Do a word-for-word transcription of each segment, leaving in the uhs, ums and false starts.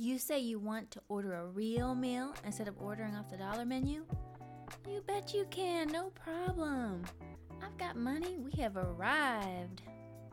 You say you want to order a real meal instead of ordering off the dollar menu? You bet you can, no problem. I've got money, we have arrived.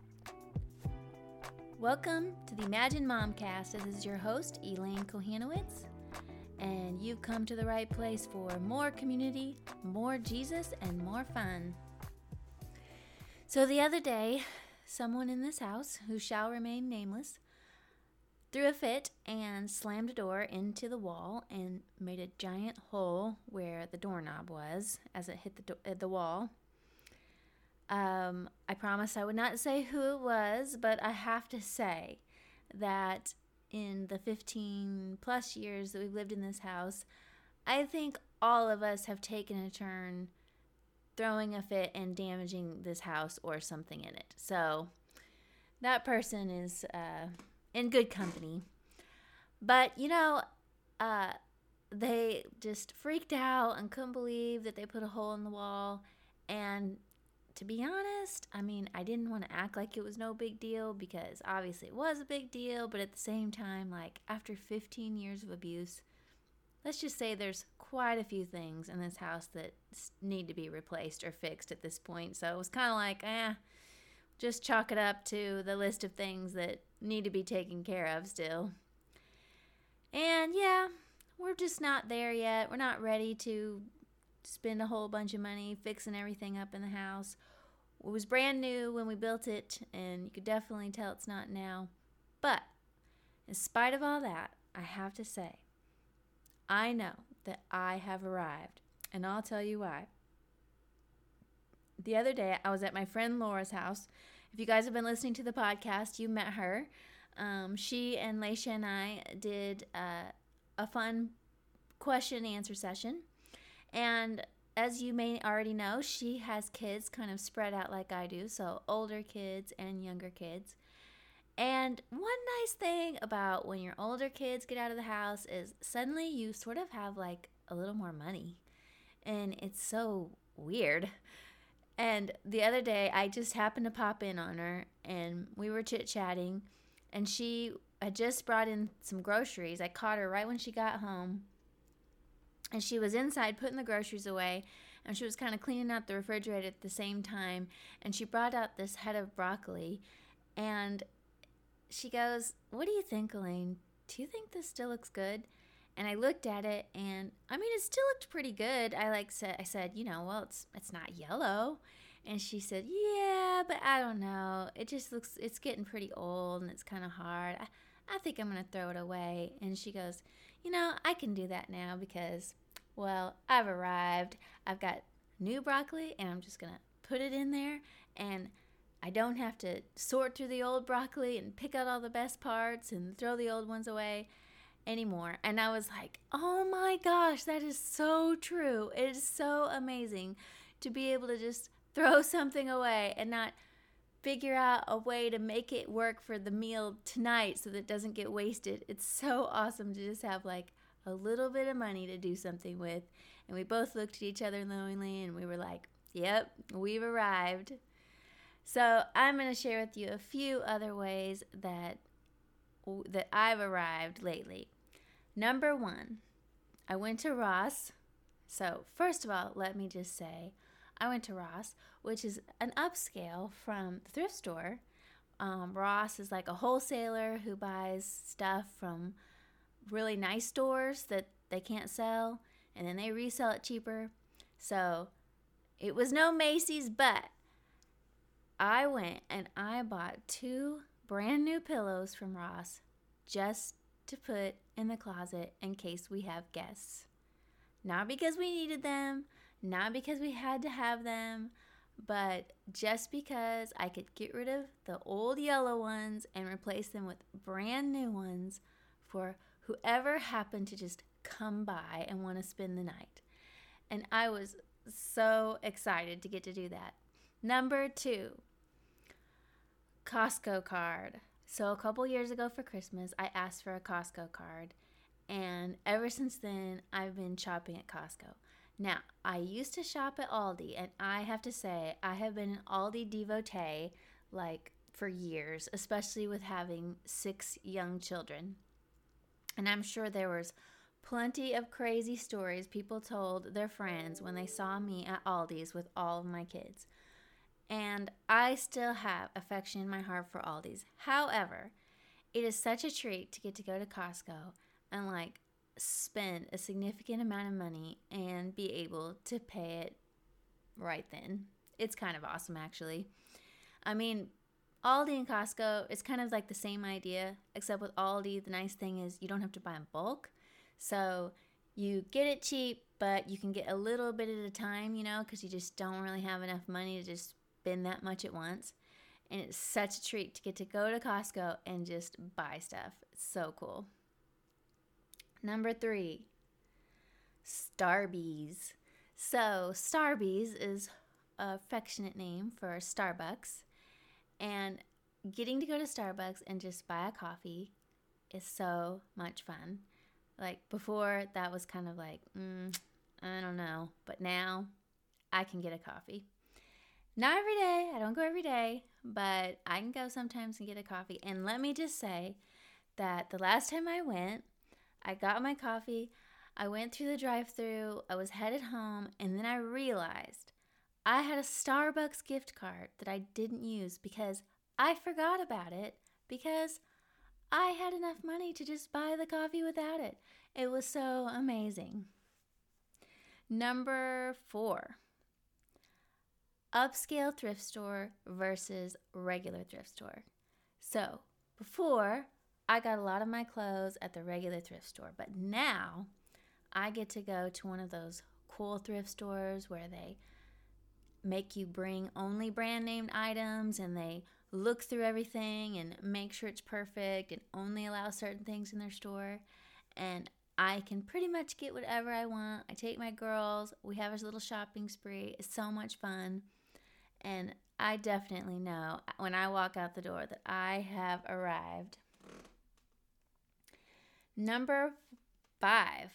Welcome to the Imagine Momcast. This is your host, Elaine Kohanowitz, and you've come to the right place for more community, more Jesus, and more fun. So the other day, someone in this house, who shall remain nameless, threw a fit and slammed a door into the wall and made a giant hole where the doorknob was as it hit the, do- the wall. Um, I promised I would not say who it was, but I have to say that in the fifteen plus years that we've lived in this house, I think all of us have taken a turn throwing a fit and damaging this house or something in it. So that person is uh, in good company. But, you know, uh, they just freaked out and couldn't believe that they put a hole in the wall. And to be honest, I mean, I didn't want to act like it was no big deal because obviously it was a big deal. But at the same time, like after fifteen years of abuse, let's just say there's quite a few things in this house that need to be replaced or fixed at this point. So it was kind of like, eh, just chalk it up to the list of things that need to be taken care of still. And yeah, we're just not there yet. We're not ready to spend a whole bunch of money fixing everything up in the house. It was brand new when we built it, and you could definitely tell it's not now. But in spite of all that, I have to say, I know that I have arrived, and I'll tell you why. The other day, I was at my friend Laura's house. If you guys have been listening to the podcast, you met her. Um, she and Laisha and I did uh, a fun question and answer session. And as you may already know, she has kids kind of spread out like I do, so older kids and younger kids. And one nice thing about when your older kids get out of the house is suddenly you sort of have like a little more money. And it's so weird. And the other day, I just happened to pop in on her, and we were chit-chatting, and she had just brought in some groceries. I caught her right when she got home, and she was inside putting the groceries away, and she was kind of cleaning out the refrigerator at the same time, and she brought out this head of broccoli, and she goes, "What do you think, Elaine? Do you think this still looks good?" And I looked at it, and I mean, it still looked pretty good. I like said, I said, you know, well, it's it's not yellow. And she said, yeah, but I don't know. It just looks, it's getting pretty old, and it's kind of hard. I, I think I'm going to throw it away. And she goes, you know, I can do that now because, well, I've arrived. I've got new broccoli, and I'm just going to put it in there, and I don't have to sort through the old broccoli and pick out all the best parts and throw the old ones away anymore. And I was like, oh my gosh, that is so true. It is so amazing to be able to just throw something away and not figure out a way to make it work for the meal tonight so that it doesn't get wasted. It's so awesome to just have like a little bit of money to do something with. And we both looked at each other knowingly, and we were like, yep, we've arrived. So I'm going to share with you a few other ways that that I've arrived lately. Number one, I went to Ross. So first of all, let me just say, I went to Ross, which is an upscale from the thrift store. Um, Ross is like a wholesaler who buys stuff from really nice stores that they can't sell, and then they resell it cheaper. So it was no Macy's, but I went and I bought two brand new pillows from Ross just to put in the closet in case we have guests. Not because we needed them, not because we had to have them, but just because I could get rid of the old yellow ones and replace them with brand new ones for whoever happened to just come by and want to spend the night. And I was so excited to get to do that. Number two, Costco card. So a couple years ago for Christmas, I asked for a Costco card, and ever since then, I've been shopping at Costco. Now, I used to shop at Aldi, and I have to say, I have been an Aldi devotee, like, for years, especially with having six young children. And I'm sure there was plenty of crazy stories people told their friends when they saw me at Aldi's with all of my kids. And I still have affection in my heart for Aldi's. However, it is such a treat to get to go to Costco and like spend a significant amount of money and be able to pay it right then. It's kind of awesome, actually. I mean, Aldi and Costco, it's kind of like the same idea, except with Aldi, the nice thing is you don't have to buy in bulk. So you get it cheap, but you can get a little bit at a time, you know, because you just don't really have enough money to just spend that much at once. And it's such a treat to get to go to Costco and just buy stuff. It's so cool. Number three, Starbucks. So Starbucks is an affectionate name for Starbucks. And getting to go to Starbucks and just buy a coffee is so much fun. Like before, that was kind of like, mm, I don't know. But now I can get a coffee. Not every day. I don't go every day. But I can go sometimes and get a coffee. And let me just say that the last time I went, I got my coffee. I went through the drive-thru. I was headed home. And then I realized I had a Starbucks gift card that I didn't use because I forgot about it because I had enough money to just buy the coffee without it. It was so amazing. Number four, upscale thrift store versus regular thrift store. So before, I got a lot of my clothes at the regular thrift store, but now I get to go to one of those cool thrift stores where they make you bring only brand named items and they look through everything and make sure it's perfect and only allow certain things in their store. And I can pretty much get whatever I want. I take my girls. We have a little shopping spree. It's so much fun. And I definitely know when I walk out the door that I have arrived. Number five,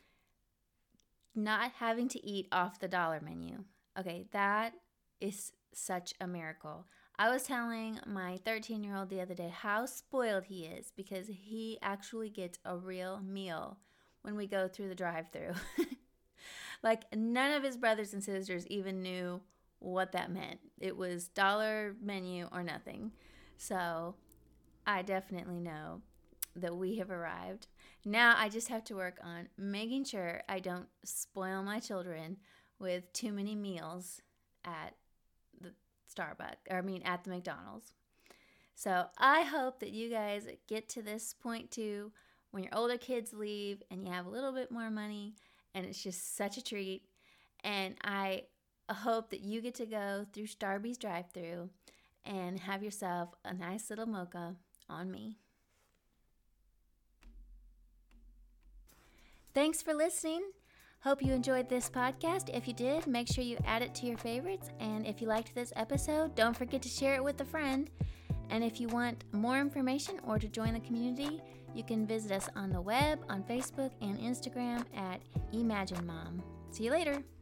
not having to eat off the dollar menu. Okay, that is such a miracle. I was telling my thirteen-year-old the other day how spoiled he is because he actually gets a real meal when we go through the drive-thru. Like, none of his brothers and sisters even knew what that meant. It was dollar menu or nothing. So I definitely know that we have arrived. Now I just have to work on making sure I don't spoil my children with too many meals at the Starbucks, or I mean at the McDonald's. So I hope that you guys get to this point too, when your older kids leave and you have a little bit more money and it's just such a treat. And I hope that you get to go through Starbucks drive-thru and have yourself a nice little mocha on me. Thanks for listening. Hope you enjoyed this podcast. If you did, make sure you add it to your favorites. And if you liked this episode, don't forget to share it with a friend. And if you want more information or to join the community, you can visit us on the web, on Facebook, and Instagram at Imagine Mom. See you later.